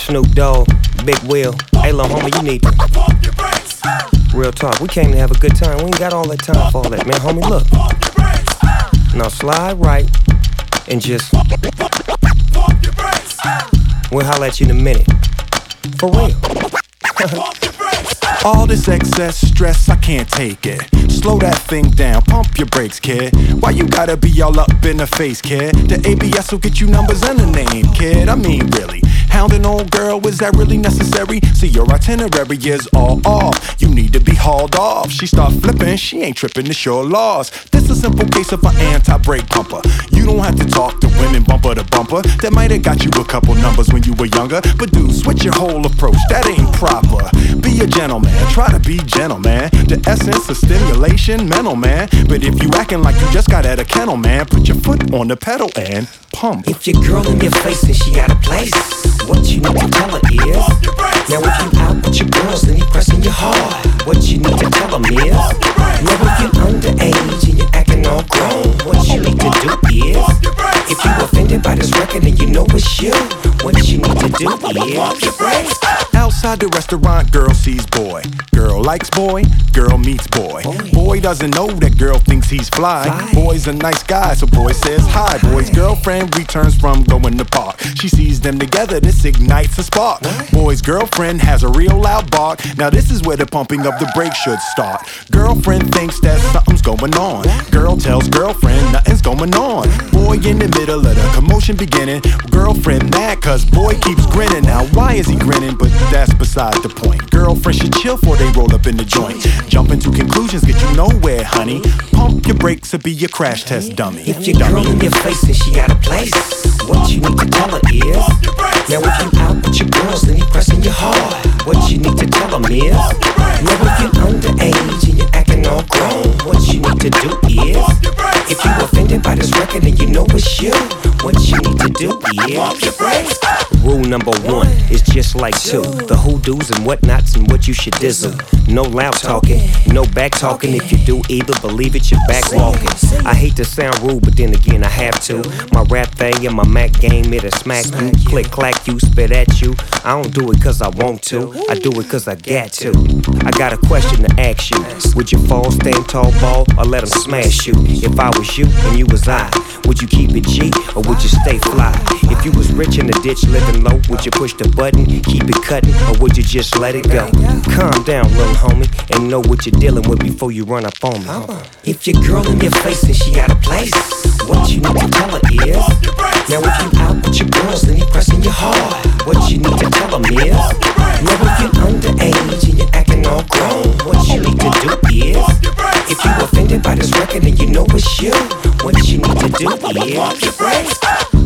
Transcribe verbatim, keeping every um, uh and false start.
Snoop Dogg, Big Will. Hey, lil' homie, you need to pump your brakes. Real talk, we came to have a good time. We ain't got all that time for all that, man. Homie, look. Now slide right and just pump your brakes. We'll holler at you in a minute. For real. All this excess stress, I can't take it. Slow that thing down, pump your brakes, kid. Why you gotta be all up in the face, kid? The A B S will get you numbers and a name, kid. I mean, really. Hounding old girl, is that really necessary? See, your itinerary is all off. You need to be hauled off. She start flipping, she ain't tripping, it's your loss. This a simple case of an anti-brake pumper. You don't have to talk to women bumper to bumper. That might have got you a couple numbers when you were younger. But dude, switch your whole approach, that ain't proper. Be a gentleman, try to be gentle, man. The essence of stimulation, mental, man. But if you acting like you just got at a kennel, man, put your foot on the pedal and pump. If your girl in your face and she got a place, what you need to tell her is, now if you out with your girls and he pressing you hard, what you need to tell them is, now if you underage and you're acting all grown, what you need to do is, if you offended by this record and you know it's you, what you need to do is, outside the restaurant, girl sees boy. Girl likes boy, girl meets boy. Boy doesn't know that girl thinks he's fly. Boy's a nice guy, so boy says hi. Boy's girlfriend returns from going to park. She sees them together, this ignites a spark. Boy's girlfriend has a real loud bark. Now this is where the pumping of the brakes should start. Girlfriend thinks that something's going on. Girl tells girlfriend nothing's going on. Boy in the middle of the commotion beginning. Girlfriend mad cause boy keeps grinning. Now why is he grinning? But that's beside the point. Girlfriend should chill before they roll up in the joint. Jumping to conclusions get you nowhere, honey. Pump your brakes or be your crash test dummy. If your girl in your face and she got a place, what you need to tell her is, now if you out with your girls and he pressing you hard, what you need to tell them is, now if you underage and you're acting all grown, what you need to do is, if you offended by this record and you know it's you, what you need to do is, rule number one is just like two, the who-dos and whatnots and what you should dizzle. No loud talking, no back talking. If you do either, believe it, you're back walking. I hate to sound rude, but then again I have to. My rap thing and my Mac game, it'll smack you. Click, clack you, spit at you. I don't do it cause I want to, I do it cause I got to. I got a question to ask you. Would you fall, stand tall, ball, or let them smash you? If I was you and you was I, would you keep it G or would you stay fly? If you was rich in the ditch living low, would you push the button, keep it cutting, or would you just let it go? Calm down, little homie, and know what you're dealing with before you run up on me. If your girl in your face and she got a place, what you need to tell her is, now if you out with your girls and he pressing you hard, what you need to tell them is, now if you underage and you're acting all grown, what you need to do is, if you offended by this record and you know it's you, what you need to do is,